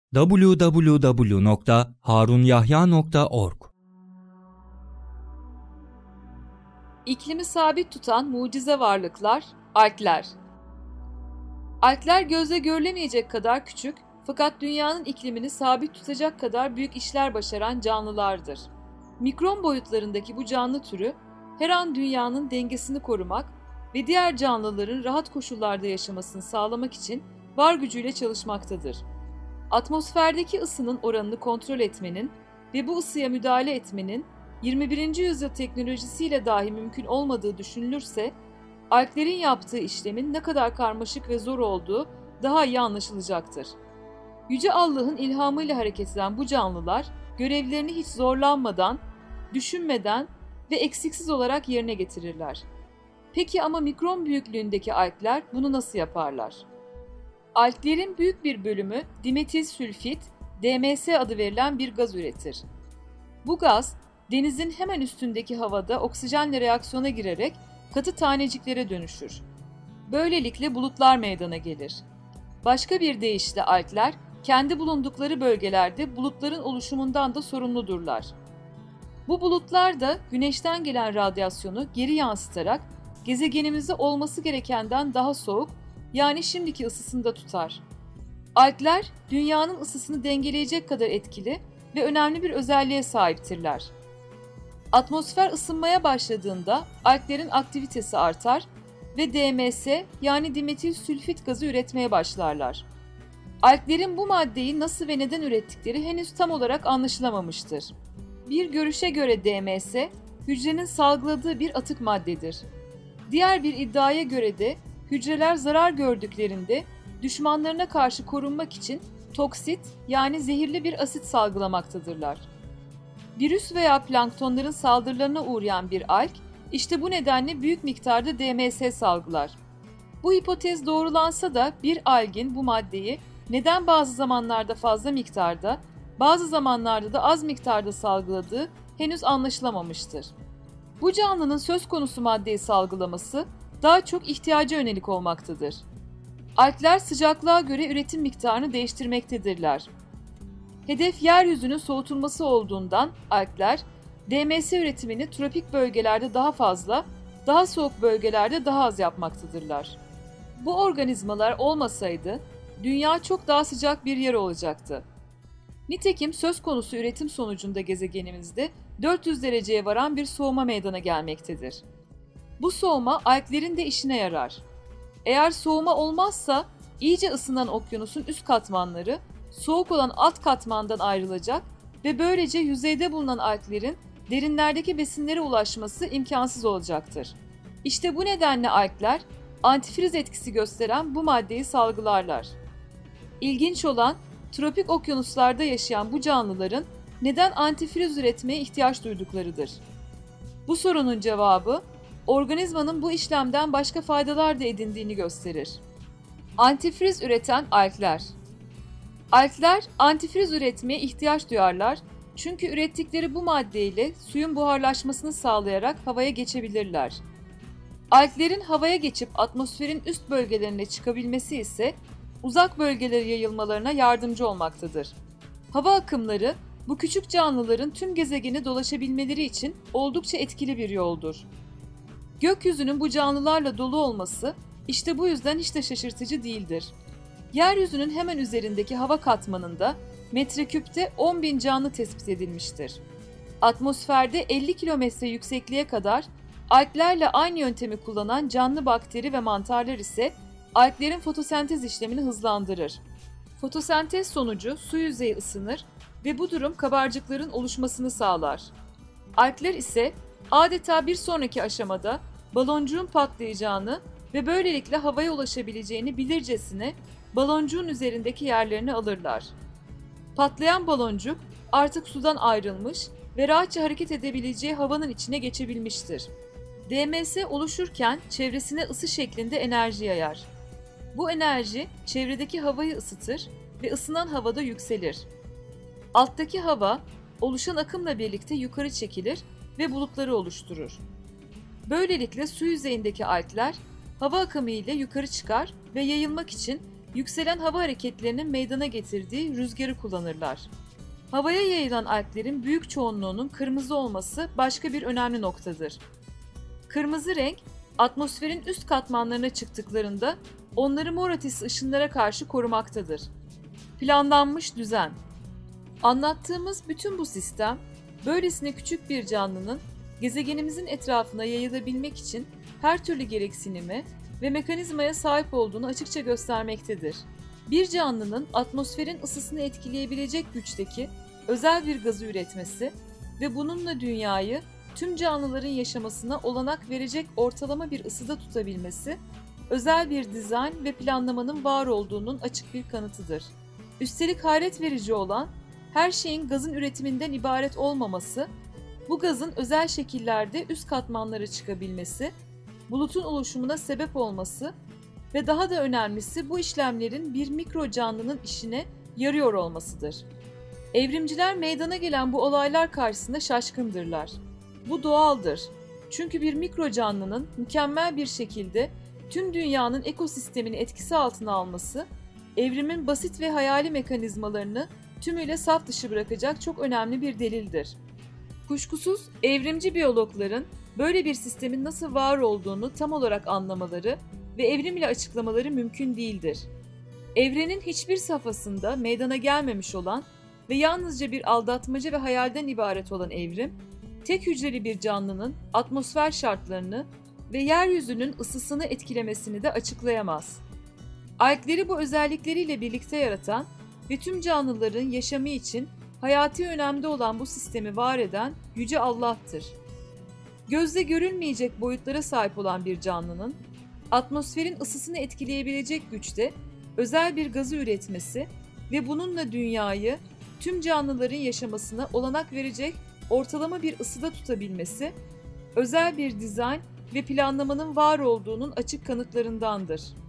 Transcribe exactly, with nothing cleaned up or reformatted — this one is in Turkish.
double-u double-u double-u nokta harun yahya nokta org. İklimi sabit tutan mucize varlıklar, algler. Algler gözle görülemeyecek kadar küçük fakat dünyanın iklimini sabit tutacak kadar büyük işler başaran canlılardır. Mikron boyutlarındaki bu canlı türü her an dünyanın dengesini korumak ve diğer canlıların rahat koşullarda yaşamasını sağlamak için var gücüyle çalışmaktadır. Atmosferdeki ısının oranını kontrol etmenin ve bu ısıya müdahale etmenin yirmi birinci yüzyıl teknolojisiyle dahi mümkün olmadığı düşünülürse, alglerin yaptığı işlemin ne kadar karmaşık ve zor olduğu daha iyi anlaşılacaktır. Yüce Allah'ın ilhamıyla hareket eden bu canlılar, görevlerini hiç zorlanmadan, düşünmeden ve eksiksiz olarak yerine getirirler. Peki ama mikron büyüklüğündeki algler bunu nasıl yaparlar? Alglerin büyük bir bölümü dimetil sülfit, D M S adı verilen bir gaz üretir. Bu gaz, denizin hemen üstündeki havada oksijenle reaksiyona girerek katı taneciklere dönüşür. Böylelikle bulutlar meydana gelir. Başka bir deyişle algler, kendi bulundukları bölgelerde bulutların oluşumundan da sorumludurlar. Bu bulutlar da güneşten gelen radyasyonu geri yansıtarak gezegenimizde olması gerekenden daha soğuk, yani şimdiki ısısında tutar. Algler, dünyanın ısısını dengeleyecek kadar etkili ve önemli bir özelliğe sahiptirler. Atmosfer ısınmaya başladığında alglerin aktivitesi artar ve D M S yani dimetil sülfit gazı üretmeye başlarlar. Alglerin bu maddeyi nasıl ve neden ürettikleri henüz tam olarak anlaşılamamıştır. Bir görüşe göre D M S, hücrenin salgıladığı bir atık maddedir. Diğer bir iddiaya göre de hücreler zarar gördüklerinde düşmanlarına karşı korunmak için toksit yani zehirli bir asit salgılamaktadırlar. Virüs veya planktonların saldırılarına uğrayan bir alg, işte bu nedenle büyük miktarda D M S salgılar. Bu hipotez doğrulansa da bir algin bu maddeyi neden bazı zamanlarda fazla miktarda, bazı zamanlarda da az miktarda salgıladığı henüz anlaşılamamıştır. Bu canlının söz konusu maddeyi salgılaması daha çok ihtiyaca yönelik olmaktadır. Algler sıcaklığa göre üretim miktarını değiştirmektedirler. Hedef yeryüzünün soğutulması olduğundan algler, D M S üretimini tropik bölgelerde daha fazla, daha soğuk bölgelerde daha az yapmaktadırlar. Bu organizmalar olmasaydı, dünya çok daha sıcak bir yer olacaktı. Nitekim söz konusu üretim sonucunda gezegenimizde dört yüz dereceye varan bir soğuma meydana gelmektedir. Bu soğuma alglerin de işine yarar. Eğer soğuma olmazsa iyice ısınan okyanusun üst katmanları soğuk olan alt katmandan ayrılacak ve böylece yüzeyde bulunan alglerin derinlerdeki besinlere ulaşması imkansız olacaktır. İşte bu nedenle algler antifriz etkisi gösteren bu maddeyi salgılarlar. İlginç olan, tropik okyanuslarda yaşayan bu canlıların neden antifriz üretmeye ihtiyaç duyduklarıdır. Bu sorunun cevabı, organizmanın bu işlemden başka faydalar da edindiğini gösterir. Antifriz üreten algler. Algler antifriz üretmeye ihtiyaç duyarlar çünkü ürettikleri bu maddeyle suyun buharlaşmasını sağlayarak havaya geçebilirler. Alglerin havaya geçip atmosferin üst bölgelerine çıkabilmesi ise uzak bölgelere yayılmalarına yardımcı olmaktadır. Hava akımları bu küçük canlıların tüm gezegeni dolaşabilmeleri için oldukça etkili bir yoldur. Gökyüzünün bu canlılarla dolu olması işte bu yüzden hiç de şaşırtıcı değildir. Yeryüzünün hemen üzerindeki hava katmanında metreküpte on bin canlı tespit edilmiştir. Atmosferde elli kilometre yüksekliğe kadar alglerle aynı yöntemi kullanan canlı bakteri ve mantarlar ise alglerin fotosentez işlemini hızlandırır. Fotosentez sonucu su yüzeyi ısınır ve bu durum kabarcıkların oluşmasını sağlar. Algler ise adeta bir sonraki aşamada baloncuğun patlayacağını ve böylelikle havaya ulaşabileceğini bilircesine baloncuğun üzerindeki yerlerini alırlar. Patlayan baloncuk artık sudan ayrılmış ve rahatça hareket edebileceği havanın içine geçebilmiştir. D M S oluşurken çevresine ısı şeklinde enerji yayar. Bu enerji çevredeki havayı ısıtır ve ısınan havada yükselir. Alttaki hava oluşan akımla birlikte yukarı çekilir ve bulutları oluşturur. Böylelikle su yüzeyindeki algler hava akımı ile yukarı çıkar ve yayılmak için yükselen hava hareketlerinin meydana getirdiği rüzgarı kullanırlar. Havaya yayılan alglerin büyük çoğunluğunun kırmızı olması başka bir önemli noktadır. Kırmızı renk, atmosferin üst katmanlarına çıktıklarında onları mor ötesi ışınlara karşı korumaktadır. Planlanmış düzen. Anlattığımız bütün bu sistem, böylesine küçük bir canlının gezegenimizin etrafına yayılabilmek için her türlü gereksinime ve mekanizmaya sahip olduğunu açıkça göstermektedir. Bir canlının atmosferin ısısını etkileyebilecek güçteki özel bir gazı üretmesi ve bununla dünyayı tüm canlıların yaşamasına olanak verecek ortalama bir ısıda tutabilmesi, özel bir dizayn ve planlamanın var olduğunun açık bir kanıtıdır. Üstelik hayret verici olan, her şeyin gazın üretiminden ibaret olmaması, bu gazın özel şekillerde üst katmanlara çıkabilmesi, bulutun oluşumuna sebep olması ve daha da önemlisi bu işlemlerin bir mikro canlının işine yarıyor olmasıdır. Evrimciler meydana gelen bu olaylar karşısında şaşkındırlar. Bu doğaldır. Çünkü bir mikro canlının mükemmel bir şekilde tüm dünyanın ekosistemini etkisi altına alması, evrimin basit ve hayali mekanizmalarını tümüyle saf dışı bırakacak çok önemli bir delildir. Kuşkusuz evrimci biyologların böyle bir sistemin nasıl var olduğunu tam olarak anlamaları ve evrim ile açıklamaları mümkün değildir. Evrenin hiçbir safhasında meydana gelmemiş olan ve yalnızca bir aldatmaca ve hayalden ibaret olan evrim, tek hücreli bir canlının atmosfer şartlarını ve yeryüzünün ısısını etkilemesini de açıklayamaz. Algleri bu özellikleriyle birlikte yaratan ve tüm canlıların yaşamı için hayati önemde olan bu sistemi var eden Yüce Allah'tır. Gözle görülmeyecek boyutlara sahip olan bir canlının, atmosferin ısısını etkileyebilecek güçte özel bir gazı üretmesi ve bununla dünyayı tüm canlıların yaşamasına olanak verecek ortalama bir ısıda tutabilmesi, özel bir dizayn ve planlamanın var olduğunun açık kanıtlarındandır.